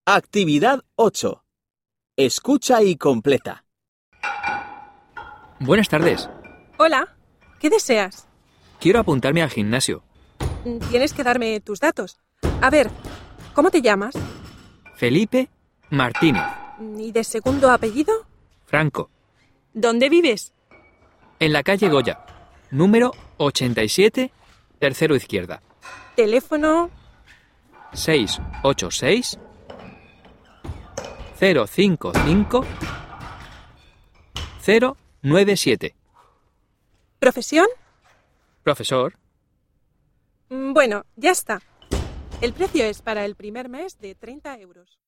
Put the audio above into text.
Actividad 8. Escucha y completa. Buenas tardes. Hola, ¿qué deseas? Quiero apuntarme al gimnasio. Tienes que darme tus datos. A ver, ¿cómo te llamas? Felipe Martínez. ¿Y de segundo apellido? Franco. ¿Dónde vives? En la calle Goya, número 87, tercero izquierda. ¿Teléfono? 686 055 097. ¿Profesión? Profesor. Bueno, ya está. El precio es para el primer mes de 30 euros.